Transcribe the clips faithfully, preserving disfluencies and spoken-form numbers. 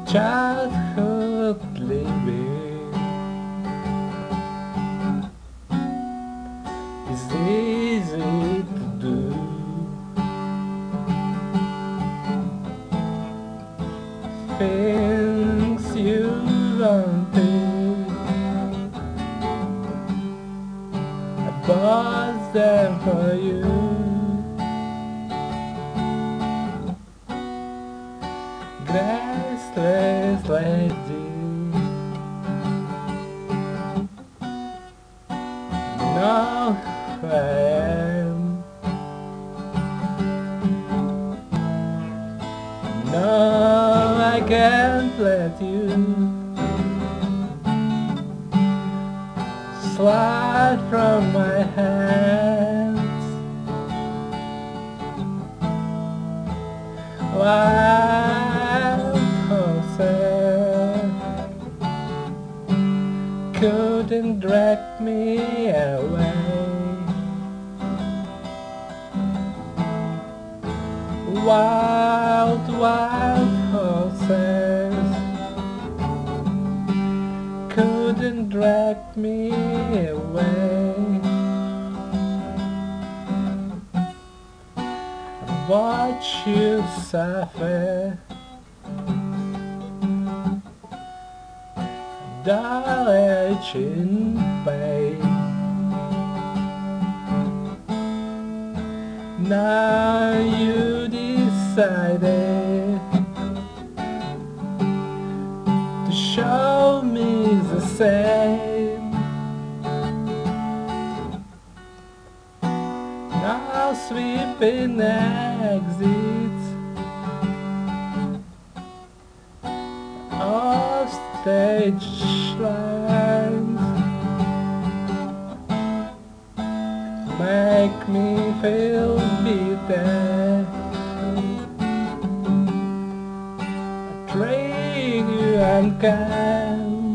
childhood living is easy to do. Things you wanted, I bought them for you. Graceless lady, know who I am. No, I can't let you slide from my hands. Wild horses couldn't drag me away. Wild, wild horses couldn't drag me away. Watch you suffer, indulge in pain. Now you decided to show me the same. Now sweeping exits of stage lines make me feel bitter. I treat you unkind.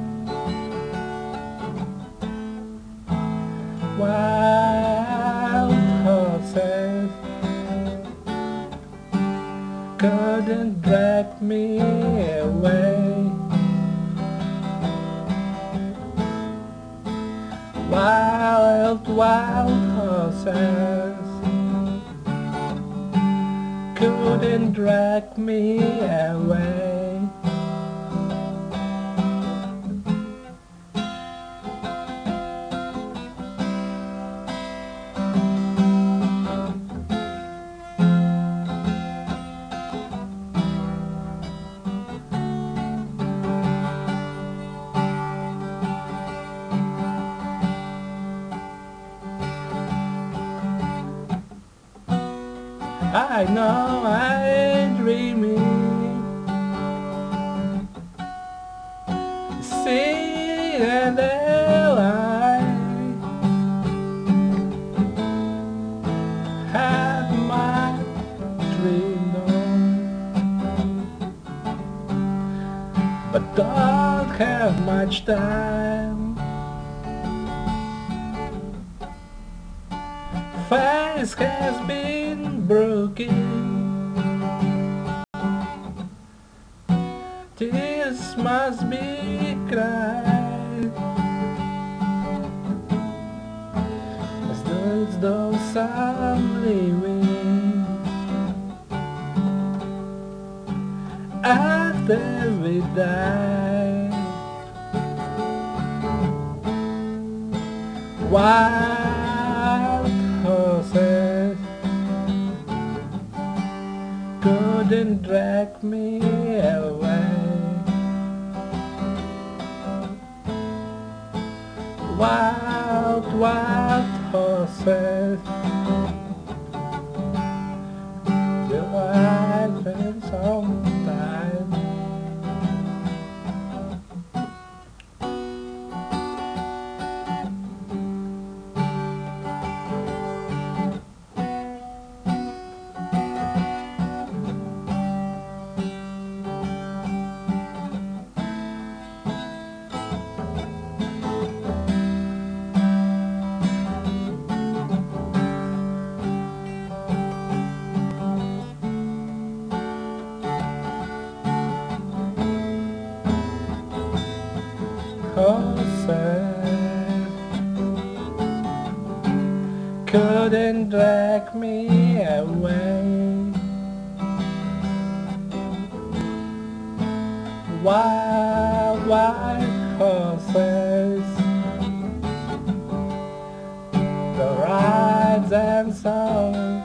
Wild horses couldn't drag me away. Wild, wild horses couldn't drag me away. I know I'm dreaming, see that I have my dream on, but don't have much time. Face has been broken, tears must be cried, as those those I'm leaving after we die. Wild horses couldn't drag me away. Wild, wild horses, till I've been some time. horses couldn't drag me away. Wild, white horses, the rides and songs